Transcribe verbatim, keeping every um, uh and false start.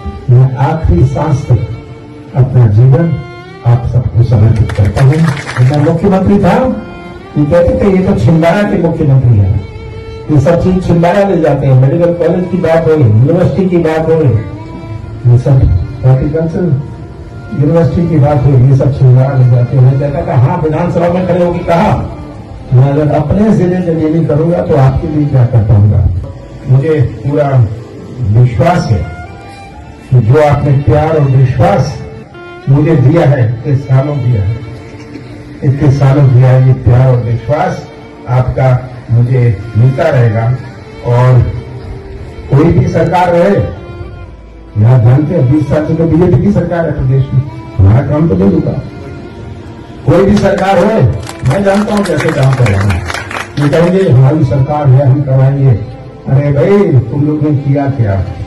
मैं आखिरी सांस तक अपना जीवन आप सबको समर्पित करता हूं। मैं मुख्यमंत्री था, ये कहते थे ये तो छिंदवाड़ा के मुख्यमंत्री हैं, ये सब चीज छिंदवाड़ा ले जाते हैं। मेडिकल कॉलेज की बात हो, यूनिवर्सिटी की बात हो, ये सब हॉर्टिकल्चर यूनिवर्सिटी की बात हो, ये सब छिंदवाड़ा ले जाते हैं। मैं कहता था हाँ, विधानसभा में खड़े होकर कहा मैं अगर अपने जिले में ये नहीं करूंगा तो आपके लिए क्या कर पाऊंगा। मुझे पूरा विश्वास है कि जो आपने प्यार और विश्वास मुझे दिया है, इतने सालों दिया है, इतने सालों दिया है, ये प्यार और विश्वास आपका मुझे मिलता रहेगा। और कोई भी सरकार रहे, यहां जानते हैं बीस साल से तो बीजेपी की सरकार है प्रदेश में, हमारा काम तो नहीं रुका। कोई भी सरकार हो, मैं जानता हूं कैसे काम कर रहा हूं। ये कहेंगे हमारी सरकार है, हम कराएंगे। अरे भाई, तुम लोग ने किया क्या?